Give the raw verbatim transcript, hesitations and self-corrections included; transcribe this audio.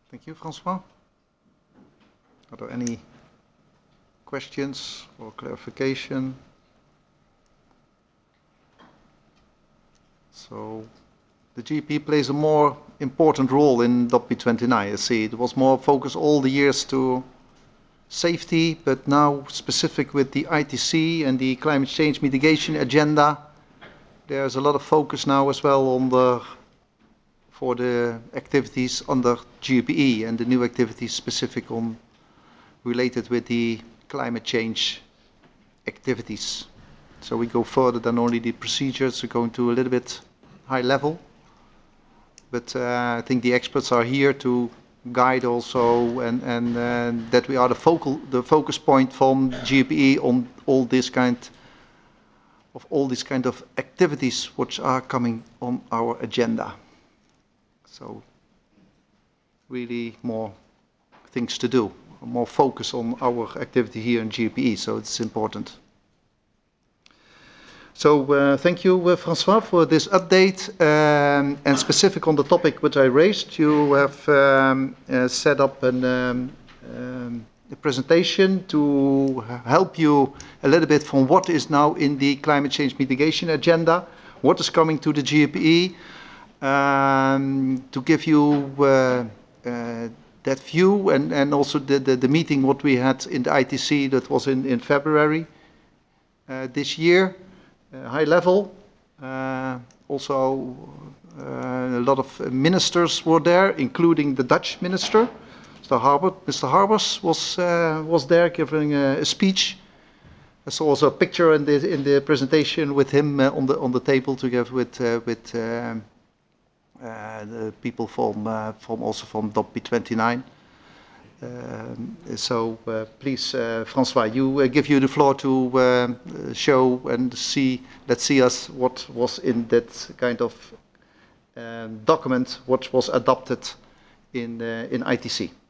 Thank you, Francois. Are there any questions or clarification? So the G P plays a more important role in D O P P twenty-nine. I see it was more focused all the years to safety, but now specific with the I T C and the climate change mitigation agenda, there's a lot of focus now as well on the for the activities under G P E and the new activities specific on related with the climate change activities. So we go further than only the procedures, we're going to a little bit high level. But uh, I think the experts are here to guide also and, and uh, that we are the focal, the focus point from G P E on all this kind of all these kind of activities which are coming on our agenda. So really more things to do, more focus on our activity here in G P E, so it's important. So uh, thank you, uh, Francois, for this update, um, and specific on the topic which I raised. You have um, uh, set up an, um, um, a presentation to help you a little bit from what is now in the climate change mitigation agenda, what is coming to the G P E, um, to give you uh, uh, that view, and, and also the, the, the meeting what we had in the I T C that was in, in February uh, this year. Uh, high level. Uh, also, uh, a lot of ministers were there, including the Dutch minister, Mister Harbert. Mister Harbers was uh, was there giving a, a speech. I saw also a picture in the in the presentation with him uh, on the on the table together with uh, with um, uh, the people from uh, from also from D O P P twenty-nine. Um, so uh, please, uh, Francois, you uh, give you the floor to uh, show and see. Let's see us what was in that kind of um, document, what was adopted in uh, in I T C.